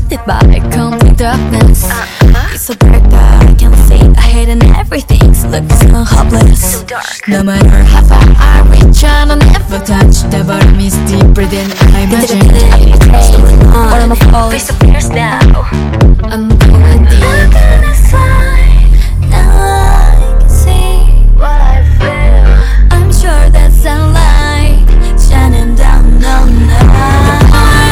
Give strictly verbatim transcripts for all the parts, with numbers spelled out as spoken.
surrounded by complete darkness. It's so dark that I can't see ahead and everything's looking so hopeless. No matter how far I reach, I don't ever touch. The bottom is deeper than I imagined. What am I falling? Face appears now. I'm going deep. I'm gonna fly. Now I can see what I feel. I'm sure that sunlight shining down on us.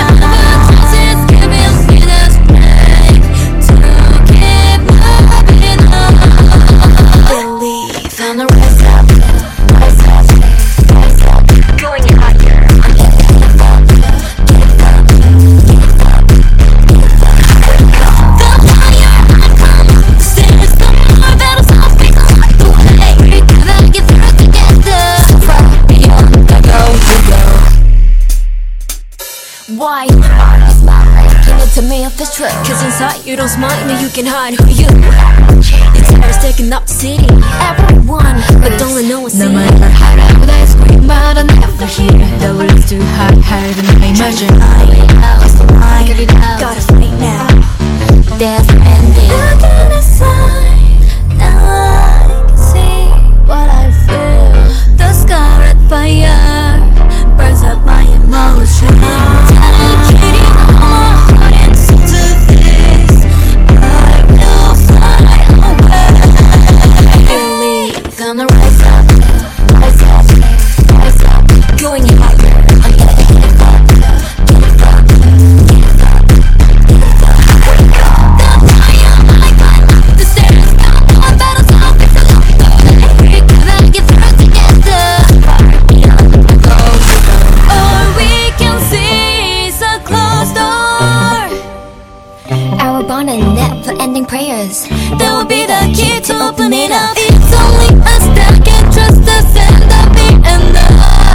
Why? Give it to me off this truck. Cause inside you don't smile me, you can hide who you are. These terrors taking up the city, everyone, but don't let no one see. No matter how loud I scream, but I never hear. The world's too high, higher than I imagine. Get it out, gotta fight now. There's no ending. Look at the sign, now I can see what I feel. The scarlet fire burns up my emotions. And never-ending prayers that will be the key to open it up. It's only us that can trust us and that be enough.